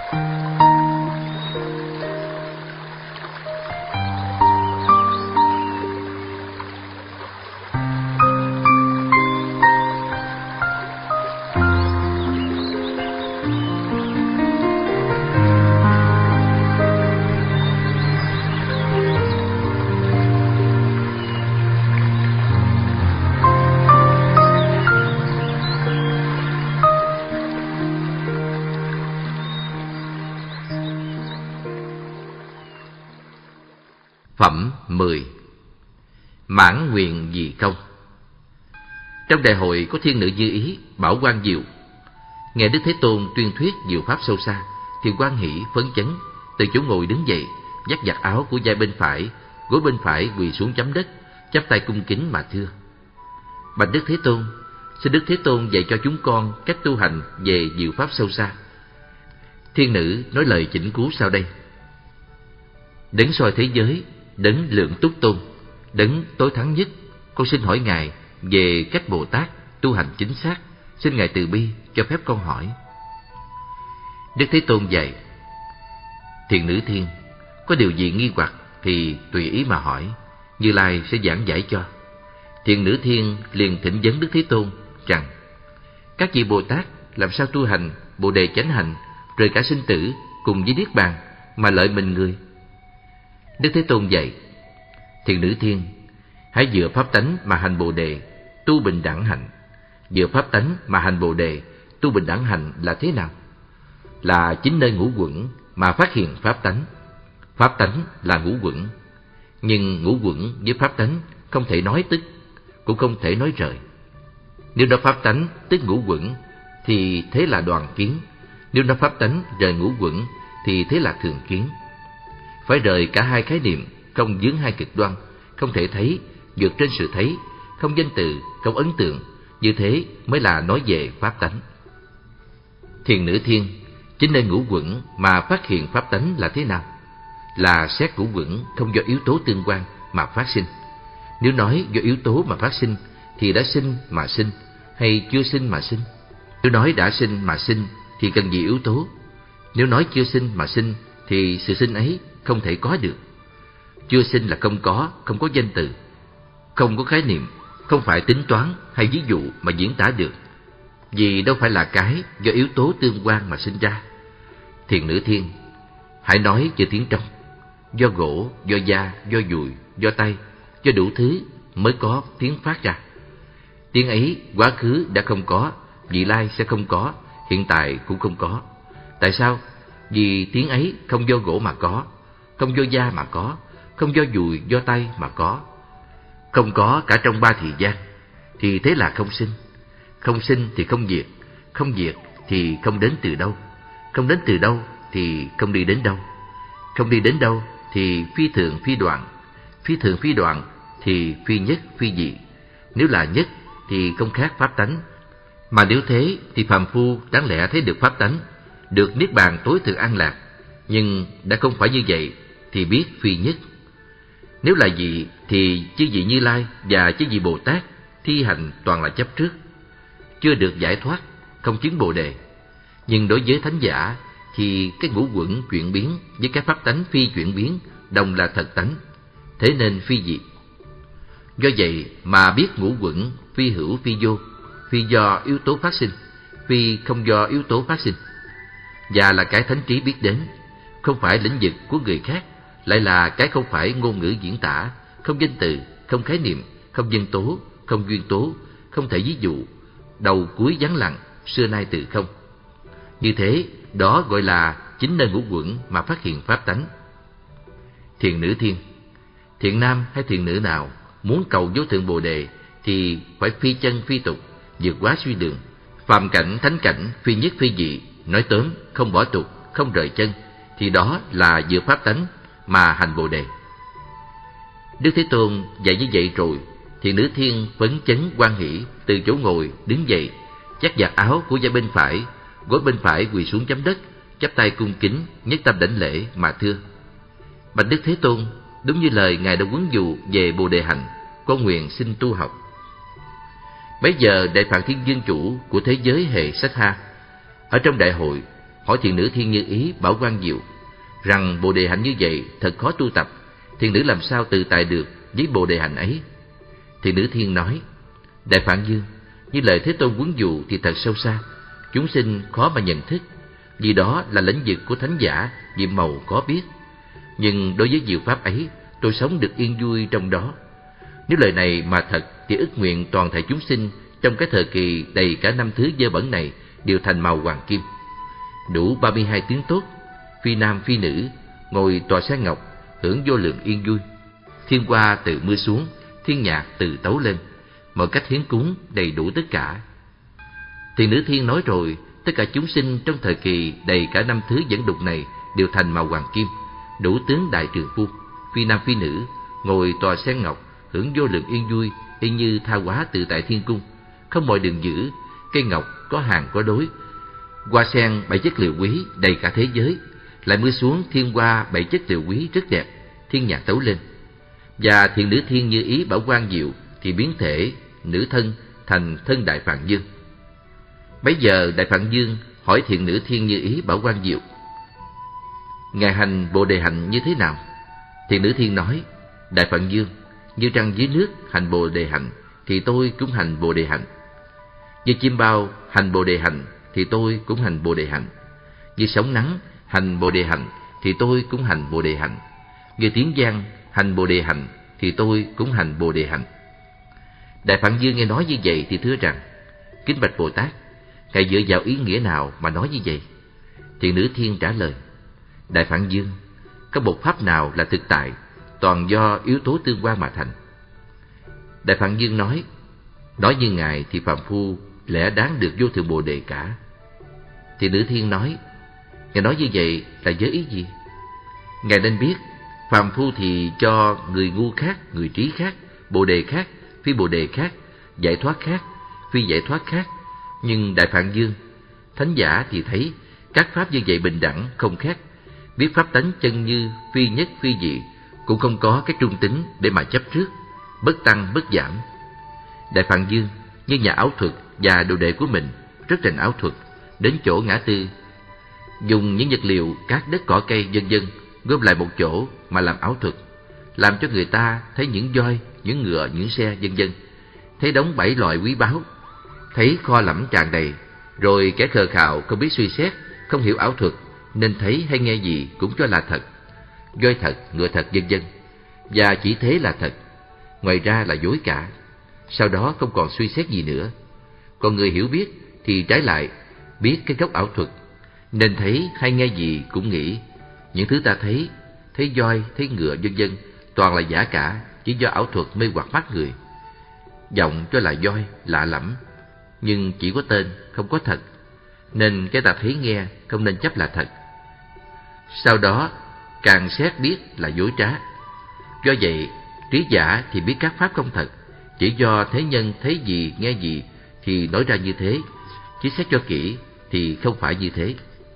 Phẩm 10. Mãn nguyện vì công. Trong đại hội có thiên nữ Như Ý, Bảo Quang Diệu. Nghe Đức Thế Tôn tuyên thuyết diệu pháp sâu xa, thì hoan hỷ phấn chấn, từ chỗ ngồi đứng dậy, dắt giặt áo của vai bên phải, gối bên phải quỳ xuống chấm đất, chắp tay cung kính mà thưa: Bạch Đức Thế Tôn, xin Đức Thế Tôn dạy cho chúng con cách tu hành về diệu pháp sâu xa. Thiên nữ nói lời chỉnh cứu sau đây: Đấng soi thế giới, đấng lượng túc tôn, đấng tối thắng nhất, con xin hỏi Ngài về cách Bồ Tát tu hành chính xác. Xin Ngài từ bi cho phép con hỏi. Đức Thế Tôn dạy: Thiện nữ thiên, có điều gì nghi hoặc thì tùy ý mà hỏi, Như Lai sẽ giảng giải cho. Thiện nữ thiên liền thỉnh vấn Đức Thế Tôn rằng: Các vị Bồ Tát làm sao tu hành Bồ Đề chánh hạnh, rồi cả sinh tử cùng với niết bàn mà lợi mình người? Đức Thế Tôn dạy: Thiện nữ thiên, hãy dựa pháp tánh mà hành Bồ Đề, tu bình đẳng hạnh. Dựa pháp tánh mà hành Bồ Đề, tu bình đẳng hạnh là thế nào? Là chính nơi ngũ quẩn mà phát hiện pháp tánh. Pháp tánh là ngũ quẩn, nhưng ngũ quẩn với pháp tánh không thể nói tức, cũng không thể nói rời. Nếu nói pháp tánh tức ngũ quẩn thì thế là đoàn kiến. Nếu nói pháp tánh rời ngũ quẩn thì thế là thường kiến. Phải rời cả hai khái niệm, không vướng hai cực đoan, không thể thấy, vượt trên sự thấy, không danh từ, không ấn tượng. Như thế mới là nói về pháp tánh. Thiện nữ thiên, chính nơi ngũ quẩn mà phát hiện pháp tánh là thế nào? Là xét ngũ quẩn không do yếu tố tương quan mà phát sinh. Nếu nói do yếu tố mà phát sinh thì đã sinh mà sinh hay chưa sinh mà sinh? Nếu nói đã sinh mà sinh thì cần gì yếu tố? Nếu nói chưa sinh mà sinh thì sự sinh ấy không thể có được. Chưa sinh là không có danh từ, không có khái niệm, không phải tính toán hay ví dụ mà diễn tả được, vì đâu phải là cái do yếu tố tương quan mà sinh ra. Thiện nữ thiên, hãy nói chữ tiếng trong. Do gỗ, do da, do dùi, do tay, do đủ thứ mới có tiếng phát ra. Tiếng ấy quá khứ đã không có, vị lai sẽ không có, hiện tại cũng không có. Tại sao? Vì tiếng ấy không do gỗ mà có, không do da mà có, không do dùi, do tay mà có. Không có cả trong ba thời gian, thì thế là không sinh. Không sinh thì không diệt, không diệt thì không đến từ đâu, không đến từ đâu thì không đi đến đâu, không đi đến đâu thì phi thường phi đoạn, phi thường phi đoạn thì phi nhất phi dị. Nếu là nhất thì không khác pháp tánh, mà nếu thế thì phàm phu đáng lẽ thấy được pháp tánh, được niết bàn tối thượng an lạc. Nhưng đã không phải như vậy thì biết phi nhất. Nếu là dị thì chư vị Như Lai và chư vị Bồ Tát thi hành toàn là chấp trước, chưa được giải thoát, không chứng Bồ Đề. Nhưng đối với thánh giả thì cái ngũ quẩn chuyển biến với cái pháp tánh phi chuyển biến đồng là thật tánh, thế nên phi dị. Do vậy mà biết ngũ quẩn phi hữu phi vô, phi do yếu tố phát sinh, phi không do yếu tố phát sinh, và là cái thánh trí biết đến, không phải lĩnh vực của người khác, lại là cái không phải ngôn ngữ diễn tả, không danh từ, không khái niệm, không nhân tố, không duyên tố, không thể ví dụ, đầu cuối vắng lặng, xưa nay từ không. Như thế, đó gọi là chính nơi ngũ quẩn mà phát hiện pháp tánh. Thiện nữ thiên, thiện nam hay thiện nữ nào muốn cầu vô thượng Bồ Đề thì phải phi chân phi tục, vượt quá suy đường, phàm cảnh thánh cảnh, phi nhất phi dị. Nói tóm, không bỏ tục, không rời chân, thì đó là vượt pháp tánh mà hành Bồ Đề. Đức Thế Tôn dạy như vậy rồi, thiện nữ thiên phấn chấn hoan hỷ, từ chỗ ngồi đứng dậy, chắt giặt áo của vai bên phải, gối bên phải quỳ xuống chấm đất, chắp tay cung kính, nhất tâm đảnh lễ mà thưa: Bạch Đức Thế Tôn, đúng như lời Ngài đã huấn dụ về Bồ Đề hạnh, con nguyện xin tu học. Bấy giờ Đại Phạn Thiên Vương chủ của thế giới Hệ Sách Ha ở trong đại hội hỏi thiền nữ Thiên Như Ý Bảo Quang Diệu rằng bồ đề hạnh như vậy thật khó tu tập, thiền nữ làm sao tự tại được với bồ đề hạnh ấy? Thiền nữ Thiên nói: Đại Phạn Dương, như lời Thế Tôn huấn dụ thì thật sâu xa, chúng sinh khó mà nhận thức, vì đó là lĩnh vực của thánh giả nhiệm màu có biết. Nhưng đối với diệu pháp ấy, tôi sống được yên vui trong đó. Nếu lời này mà thật thì ước nguyện toàn thể chúng sinh trong cái thời kỳ đầy cả năm thứ dơ bẩn này đều thành màu hoàng kim, đủ 32 tiếng tốt, phi nam phi nữ, ngồi tòa sen ngọc, hưởng vô lượng yên vui. Thiên hoa từ mưa xuống, thiên nhạc từ tấu lên, mọi cách hiến cúng đầy đủ tất cả. Thiền nữ Thiên nói rồi, tất cả chúng sinh trong thời kỳ đầy cả năm thứ dẫn đục này đều thành màu hoàng kim, đủ tướng đại trường phu, phi nam phi nữ, ngồi tòa sen ngọc, hưởng vô lượng yên vui, y như tha hóa tự tại thiên cung, không mọi đường dữ, cây ngọc có hàng có đối, hoa sen 7 chất liệu quý đầy cả thế giới, lại mưa xuống thiên hoa 7 chất liệu quý rất đẹp, thiên nhạc tấu lên. Và thiền nữ Thiên Như Ý Bảo Quang Diệu thì biến thể nữ thân thành thân Đại Phạn Dương. Bấy giờ Đại Phạn Dương hỏi thiền nữ Thiên Như Ý Bảo Quang Diệu: Ngài hành bồ đề hạnh như thế nào? Thiền nữ Thiên nói: Đại Phạn Dương, như trăng dưới nước hành bồ đề hạnh thì tôi cũng hành bồ đề hạnh. Như chim bao hành bồ đề hạnh thì tôi cũng hành bồ đề hạnh. Như sóng nắng hành bồ đề hạnh thì tôi cũng hành bồ đề hạnh. Như tiếng giang hành bồ đề hạnh thì tôi cũng hành bồ đề hạnh. Đại Phạn Dương nghe nói như vậy thì thưa rằng: Kính bạch Bồ Tát, ngài dựa vào ý nghĩa nào mà nói như vậy? Thiền nữ Thiên trả lời: Đại Phạn Dương, có một pháp nào là thực tại, toàn do yếu tố tương quan mà thành. Đại Phạn Dương nói: Nói như ngài thì phàm phu lẽ đáng được vô thượng bồ đề cả. Thiền nữ Thiên nói: Ngài nói như vậy là với ý gì? Ngài nên biết, phàm phu thì cho người ngu khác, người trí khác, bồ đề khác, phi bồ đề khác, giải thoát khác, phi giải thoát khác. Nhưng Đại Phạn Dương, thánh giả thì thấy các pháp như vậy bình đẳng, không khác, biết pháp tánh chân như phi nhất phi dị, cũng không có cái trung tính để mà chấp trước, bất tăng bất giảm. Đại Phạn Dương như nhà ảo thuật và đồ đệ của mình rất rành ảo thuật, đến chỗ ngã tư, dùng những vật liệu cát đất cỏ cây vân vân gom lại một chỗ mà làm ảo thuật, làm cho người ta thấy những voi, những ngựa, những xe vân vân, thấy đống 7 loại quý báu, thấy kho lẫm tràn đầy. Rồi kẻ khờ khạo không biết suy xét, không hiểu ảo thuật, nên thấy hay nghe gì cũng cho là thật, voi thật, ngựa thật vân vân, và chỉ thế là thật, ngoài ra là dối cả. Sau đó không còn suy xét gì nữa. Còn người hiểu biết thì trái lại, biết cái gốc ảo thuật, nên thấy hay nghe gì cũng nghĩ những thứ ta thấy voi, thấy ngựa vân vân toàn là giả cả, chỉ do ảo thuật mê hoặc mắt người. Giọng cho là voi, lạ lẫm, nhưng chỉ có tên, không có thật, nên cái ta thấy nghe không nên chấp là thật. Sau đó càng xét biết là dối trá. Do vậy, trí giả thì biết các pháp không thật, chỉ do thế nhân thấy gì nghe gì thì nói ra như thế, chứ xét cho kỹ thì không phải như thế.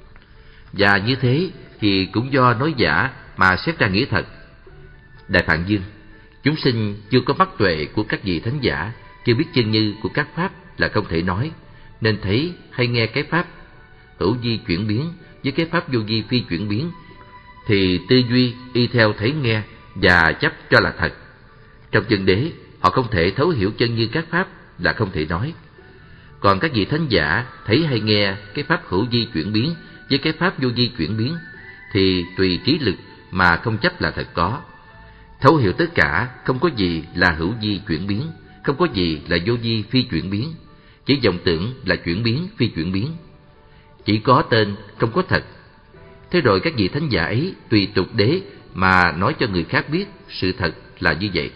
Và như thế thì cũng do nói giả mà xét ra nghĩa thật. Đại Phạn Dương, chúng sinh chưa có mắt tuệ của các vị thánh giả, chưa biết chân như của các pháp là không thể nói, nên thấy hay nghe cái pháp hữu vi chuyển biến với cái pháp vô vi phi chuyển biến, thì tư duy y theo thấy nghe và chấp cho là thật. Trong chân đế, họ không thể thấu hiểu chân như các pháp là không thể nói. Còn các vị thánh giả thấy hay nghe cái pháp hữu vi chuyển biến với cái pháp vô vi chuyển biến, thì tùy trí lực mà không chấp là thật có. Thấu hiểu tất cả, không có gì là hữu vi chuyển biến, không có gì là vô vi phi chuyển biến, chỉ vọng tưởng là chuyển biến phi chuyển biến, chỉ có tên không có thật. Thế rồi các vị thánh giả ấy tùy tục đế mà nói cho người khác biết sự thật là như vậy.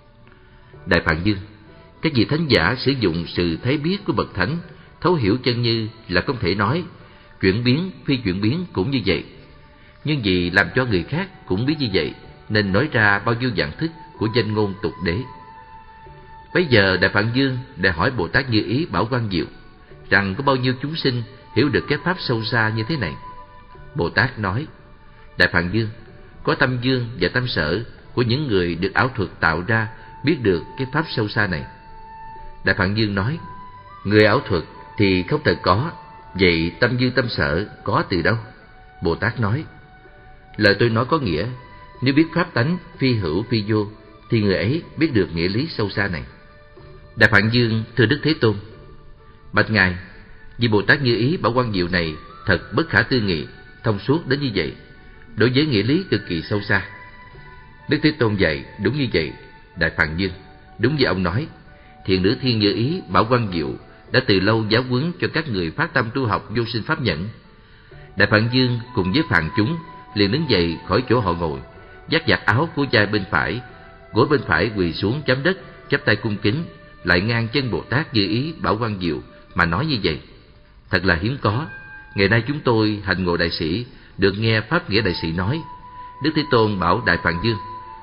Đại Phạn Dương, các vị thánh giả sử dụng sự thấy biết của bậc thánh, thấu hiểu chân như là không thể nói, chuyển biến phi chuyển biến cũng như vậy. Nhưng vì làm cho người khác cũng biết như vậy, nên nói ra bao nhiêu dạng thức của danh ngôn tục đế. Bây giờ Đại Phạn Dương đã hỏi Bồ Tát Như Ý Bảo Quang Diệu rằng có bao nhiêu chúng sinh hiểu được cái pháp sâu xa như thế này. Bồ Tát nói: Đại Phạn Dương, có tâm dương và tâm sở của những người được ảo thuật tạo ra biết được cái pháp sâu xa này. Đại Phạn Dương nói: Người ảo thuật thì không thật có, Vậy tâm dư tâm sở có từ đâu? Bồ Tát nói: lời tôi nói có nghĩa, nếu biết pháp tánh phi hữu phi vô, thì người ấy biết được nghĩa lý sâu xa này. Đại Phạn Dương thưa Đức Thế Tôn: bạch Ngài, vì Bồ Tát Như Ý Bảo Quang Diệu này thật bất khả tư nghị, thông suốt đến như vậy, đối với nghĩa lý cực kỳ sâu xa. Đức Thế Tôn dạy đúng như vậy. Đại Phạn Dương, đúng như ông nói, thiện nữ Thiên Như Ý Bảo Quang Diệu đã từ lâu giáo huấn cho các người phát tâm tu học vô sinh pháp nhẫn. Đại Phạn Dương cùng với phàm chúng liền đứng dậy khỏi chỗ họ ngồi, vắt giặt áo của vai bên phải, gối bên phải quỳ xuống chấm đất, chắp tay cung kính, lại ngang chân Bồ Tát Như Ý Bảo Quang Diệu mà nói như vậy. Thật là hiếm có. Ngày nay chúng tôi hành ngộ đại sĩ được nghe pháp nghĩa đại sĩ nói. Đức Thế Tôn bảo Đại Phạn Dương: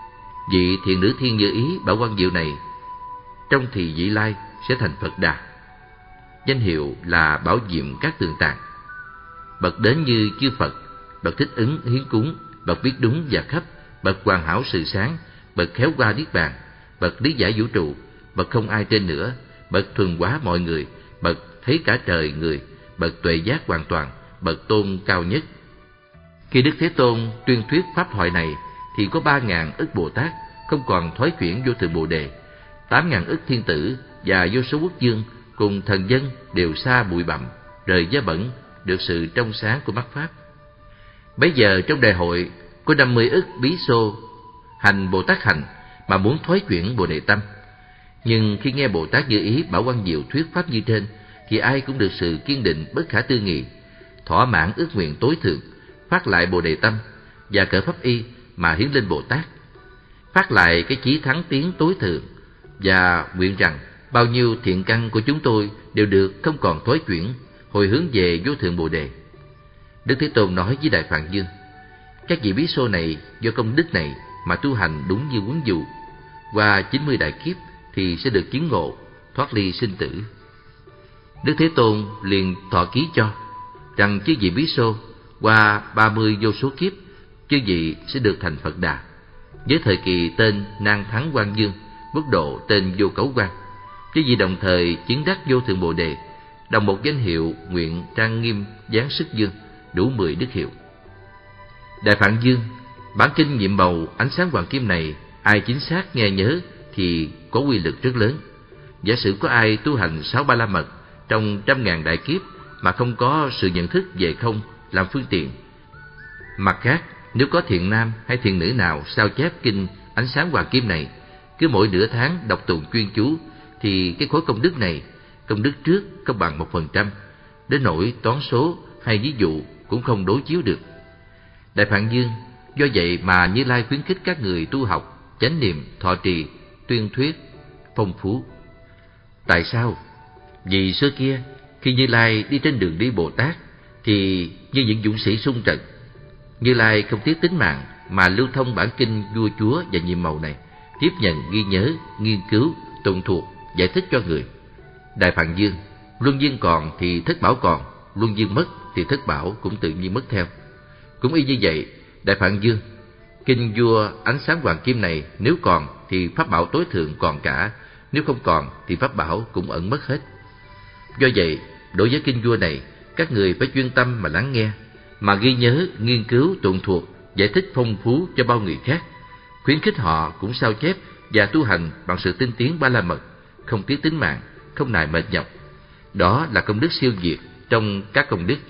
vị thiện nữ Thiên Như Ý Bảo Quang Diệu này trong thì vị lai sẽ thành Phật Đà. Danh hiệu là Bảo Diệm Các Tường Tạng. Bậc đến như chư Phật, bậc thích ứng hiến cúng, bậc biết đúng và khắp, bậc hoàn hảo sự sáng, bậc khéo qua niết bàn, bậc lý giải vũ trụ, bậc không ai trên nữa, bậc thuần hóa mọi người, bậc thấy cả trời người, bậc tuệ giác hoàn toàn, bậc tôn cao nhất. Khi Đức Thế Tôn tuyên thuyết pháp thoại này, thì có 3.000 ức Bồ Tát không còn thoái chuyển vô thượng Bồ Đề, 8.000 ức thiên tử và vô số quốc vương cùng thần dân đều xa bụi bặm, rời giá bẩn, được sự trong sáng của mắt pháp. Bấy giờ trong đại hội có 50 ức bí xô hành Bồ Tát hành mà muốn thoái chuyển Bồ Đề tâm. Nhưng khi nghe Bồ Tát Như Ý Bảo Quang Diệu thuyết pháp như trên, thì ai cũng được sự kiên định bất khả tư nghị, thỏa mãn ước nguyện tối thượng, phát lại Bồ Đề tâm và cỡ pháp y mà hiến lên Bồ Tát, phát lại cái chí thắng tiến tối thượng, và nguyện rằng bao nhiêu thiện căn của chúng tôi đều được không còn thoái chuyển, hồi hướng về vô thượng Bồ Đề. Đức Thế Tôn nói với Đại Phạn Dương: các vị bí xô này do công đức này mà tu hành đúng như huấn dụ, qua 90 đại kiếp thì sẽ được chứng ngộ, thoát ly sinh tử. Đức Thế Tôn liền thọ ký cho rằng chư vị bí xô qua 30 vô số kiếp, chư vị sẽ được thành Phật Đà, với thời kỳ tên Nan Thắng Quang Dương, mức độ tên Vô Cấu Quang. Chư vị đồng thời chứng đắc vô thượng Bồ Đề, đồng một danh hiệu nguyện trang nghiêm giáng sức dương, đủ 10 đức hiệu. Đại Phạn Dương, bản kinh nhiệm màu ánh sáng hoàng kim này, ai chính xác nghe nhớ thì có uy lực rất lớn. Giả sử có ai tu hành 6 Ba La Mật trong 100.000 đại kiếp mà không có sự nhận thức về không làm phương tiện. Mặt khác, nếu có thiện nam hay thiện nữ nào sao chép kinh ánh sáng hoàng kim này, cứ mỗi nửa tháng đọc tụng chuyên chú, thì cái khối công đức này, công đức trước không bằng 1%, đến nỗi toán số hay ví dụ cũng không đối chiếu được. Đại Phạn Dương, do vậy mà Như Lai khuyến khích các người tu học, chánh niệm, thọ trì, tuyên thuyết, phong phú. Tại sao? Vì xưa kia, khi Như Lai đi trên đường đi Bồ Tát, thì như những dũng sĩ xung trận, Như Lai không tiếc tính mạng mà lưu thông bản kinh vua chúa và nhiệm màu này, tiếp nhận, ghi nhớ, nghiên cứu, tụng thuộc, giải thích cho người. Đại Phạn Dương, luân dương còn thì thất bảo còn, luân dương mất thì thất bảo cũng tự nhiên mất theo. Cũng y như vậy, Đại Phạn Dương, kinh vua ánh sáng hoàng kim này nếu còn thì pháp bảo tối thượng còn cả, nếu không còn thì pháp bảo cũng ẩn mất hết. Do vậy, đối với kinh vua này, các người phải chuyên tâm mà lắng nghe, mà ghi nhớ, nghiên cứu, tụng thuộc, giải thích phong phú cho bao người khác, khuyến khích họ cũng sao chép và tu hành bằng sự tinh tiến Ba La Mật, không tiếc tính mạng, không nài mệt nhọc. Đó là công đức siêu việt trong các công đức.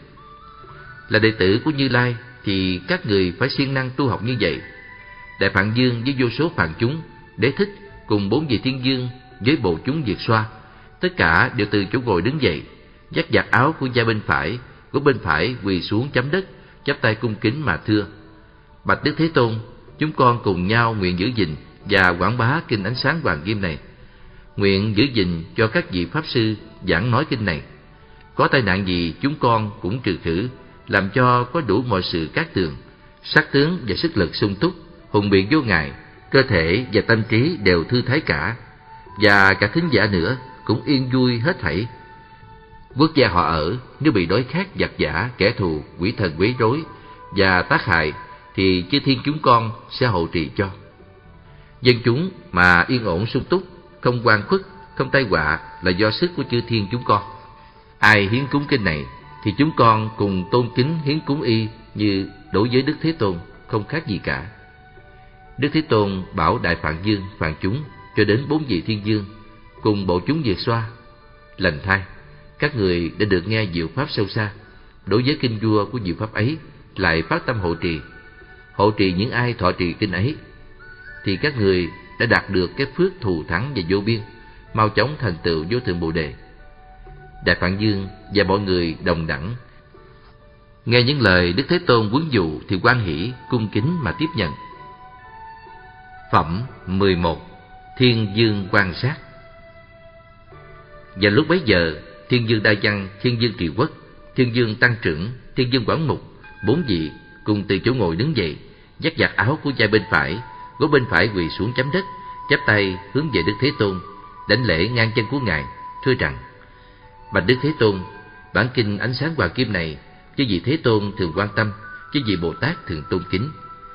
Là đệ tử của Như Lai thì các người phải siêng năng tu học như vậy. Đại Phạn Dương với vô số phàm chúng, Đế Thích cùng 4 vị thiên dương với bộ chúng Việt Xoa, tất cả đều từ chỗ ngồi đứng dậy, vắt giặt áo của vai bên phải, của bên phải quỳ xuống chấm đất, chắp tay cung kính mà thưa: bạch Đức Thế Tôn, chúng con cùng nhau nguyện giữ gìn và quảng bá kinh ánh sáng hoàng kim này, nguyện giữ gìn cho các vị pháp sư giảng nói kinh này. Có tai nạn gì chúng con cũng trừ khử, làm cho có đủ mọi sự cát tường, sắc tướng và sức lực sung túc, hùng biện vô ngại, cơ thể và tâm trí đều thư thái cả, và cả thính giả nữa cũng yên vui hết thảy. Quốc gia họ ở nếu bị đói khát, giặc giả, kẻ thù, quỷ thần quấy rối và tác hại, thì chư thiên chúng con sẽ hộ trì cho. Dân chúng mà yên ổn sung túc, không oan khuất, không tai họa là do sức của chư thiên chúng con. Ai hiến cúng kinh này thì chúng con cùng tôn kính hiến cúng y như đối với Đức Thế Tôn không khác gì cả. Đức Thế Tôn bảo Đại Phạn Dương, Phạn chúng cho đến 4 vị thiên dương cùng bộ chúng Diệt Xoa: lành thay, các người đã được nghe diệu pháp sâu xa. Đối với kinh vua của diệu pháp ấy lại phát tâm hộ trì những ai thọ trì kinh ấy, thì các người đã đạt được cái phước thù thắng và vô biên, mau chóng thành tựu vô thượng Bồ đề. Đại Phạn Dương và mọi người đồng đẳng nghe những lời Đức Thế Tôn huấn dụ thì hoan hỷ cung kính mà tiếp nhận. Phẩm 11. Thiên Dương quan sát. Và lúc bấy giờ, Thiên Dương Đa Văn, Thiên Dương Trì Quốc, Thiên Dương Tăng Trưởng, Thiên Dương Quảng Mục, 4 vị cùng từ chỗ ngồi đứng dậy, dắt vạt áo của vai bên phải, gối bên phải quỳ xuống chấm đất, chắp tay hướng về Đức Thế Tôn, đảnh lễ ngang chân của ngài, thưa rằng: Bạch Đức Thế Tôn, bản kinh Ánh Sáng Hoàng Kim này, chư vị Thế Tôn thường quan tâm, chư vị Bồ Tát thường tôn kính.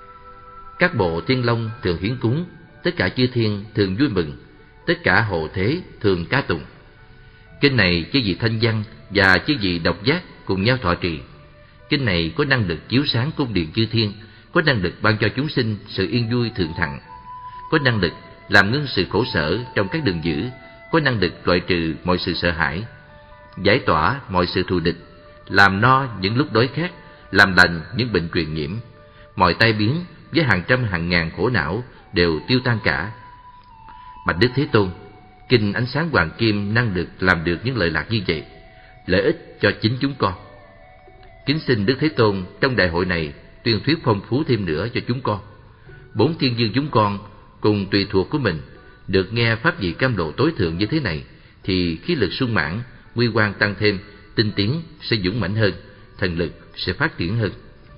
Các bộ thiên long thường hiến cúng, tất cả chư thiên thường vui mừng, tất cả hộ thế thường ca tụng. Kinh này chư vị thanh văn và chư vị độc giác cùng nhau thọ trì. Kinh này có năng lực chiếu sáng cung điện chư thiên, có năng lực ban cho chúng sinh sự yên vui thượng thặng, có năng lực làm ngưng sự khổ sở trong các đường dữ, có năng lực loại trừ mọi sự sợ hãi, giải tỏa mọi sự thù địch, làm no những lúc đói khát, làm lành những bệnh truyền nhiễm. Mọi tai biến với hàng trăm hàng ngàn khổ não đều tiêu tan cả. Bạch Đức Thế Tôn, kinh Ánh Sáng Hoàng Kim năng lực làm được những lợi lạc như vậy, lợi ích cho chính chúng con. Kính xin Đức Thế Tôn trong đại hội này tuyên thuyết phong phú thêm nữa cho chúng con. 4 thiên dương chúng con cùng tùy thuộc của mình được nghe pháp vị cam lộ tối thượng như thế này, thì khí lực sung mãn, quy quang tăng thêm, tinh tiến sẽ dũng mãnh hơn, thần lực sẽ phát triển hơn.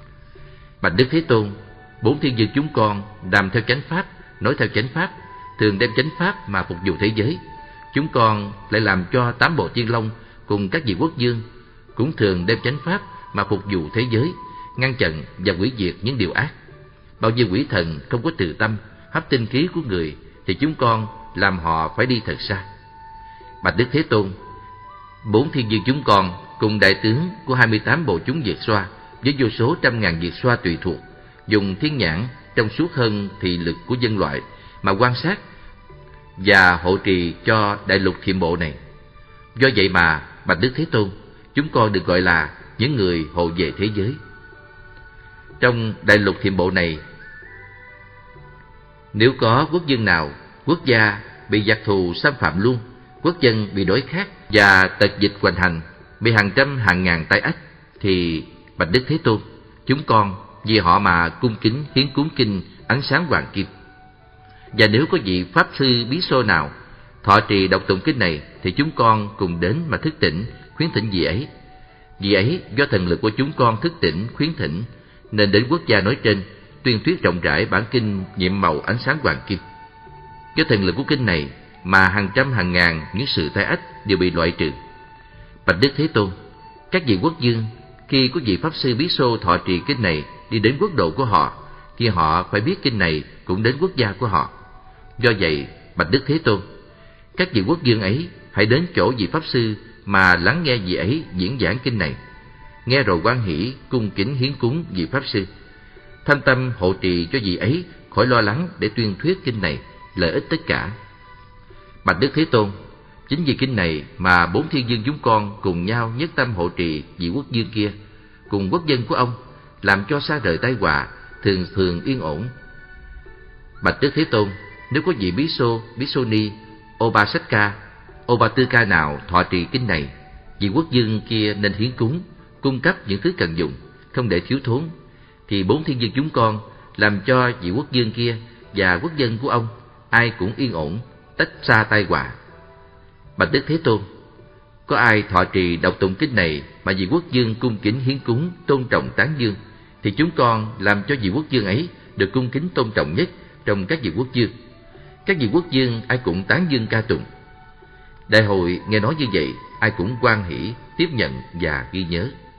Bạch Đức Thế Tôn, 4 thiên dương chúng con đàm theo chánh pháp, nói theo chánh pháp, thường đem chánh pháp mà phục vụ thế giới. Chúng con lại làm cho 8 bộ thiên long cùng các vị quốc dương cũng thường đem chánh pháp mà phục vụ thế giới, ngăn chặn và hủy diệt những điều ác. Bao nhiêu quỷ thần không có từ tâm hấp tinh khí của người thì chúng con làm họ phải đi thật xa. Bạch Đức Thế Tôn, 4 thiên dương chúng con cùng đại tướng của 28 bộ chúng Diệt Xoa với vô số trăm ngàn Diệt Xoa tùy thuộc, dùng thiên nhãn trong suốt hơn thị lực của dân loại mà quan sát và hộ trì cho đại lục Thiểm Bộ này. Do vậy mà Bạch Đức Thế Tôn, chúng con được gọi là những người hộ vệ thế giới. Trong đại lục Thiểm Bộ này, nếu có quốc dân nào, quốc gia bị giặc thù xâm phạm luôn, quốc dân bị đói khát và tật dịch hoành hành, bị hàng trăm hàng ngàn tai ách, thì Bạch Đức Thế Tôn, chúng con vì họ mà cung kính hiến cúng kinh Ánh Sáng Hoàng Kim. Và nếu có vị pháp sư bí xô nào thọ trì đọc tụng kinh này, thì chúng con cùng đến mà thức tỉnh khuyến thỉnh vị ấy. Vị ấy do thần lực của chúng con thức tỉnh khuyến thỉnh, nên đến quốc gia nói trên tuyên thuyết rộng rãi bản kinh nhiệm màu Ánh Sáng Hoàng Kim. Do thần lực của kinh này mà hàng trăm hàng ngàn những sự tai ách đều bị loại trừ. Bạch Đức Thế Tôn, các vị quốc dương khi có vị pháp sư bí xô thọ trì kinh này đi đến quốc độ của họ, thì họ phải biết kinh này cũng đến quốc gia của họ. Do vậy, Bạch Đức Thế Tôn, các vị quốc dương ấy hãy đến chỗ vị pháp sư mà lắng nghe vị ấy diễn giảng kinh này, nghe rồi hoan hỷ cung kính hiến cúng vị pháp sư, thâm tâm hộ trì cho vị ấy khỏi lo lắng để tuyên thuyết kinh này, lợi ích tất cả. Bạch Đức Thế Tôn, chính vì kinh này mà 4 thiên dương chúng con cùng nhau nhất tâm hộ trì vị quốc dương kia cùng quốc dân của ông, làm cho xa rời tai họa, thường thường yên ổn. Bạch Đức Thế Tôn, nếu có vị bí xô, bí xô ni, Obasaka, Obattika nào thọ trì kinh này, vị quốc dương kia nên hiến cúng, cung cấp những thứ cần dùng, không để thiếu thốn, thì 4 thiên dương chúng con làm cho vị quốc dương kia và quốc dân của ông ai cũng yên ổn, tách xa tai họa. Bạch Đức Thế Tôn, có ai thọ trì đọc tụng kinh này mà vị quốc dương cung kính hiến cúng, tôn trọng tán dương, thì chúng con làm cho vị quốc dương ấy được cung kính tôn trọng nhất trong các vị quốc dương. Các vị quốc dương ai cũng tán dương ca tụng. Đại hội nghe nói như vậy, ai cũng hoan hỷ tiếp nhận và ghi nhớ.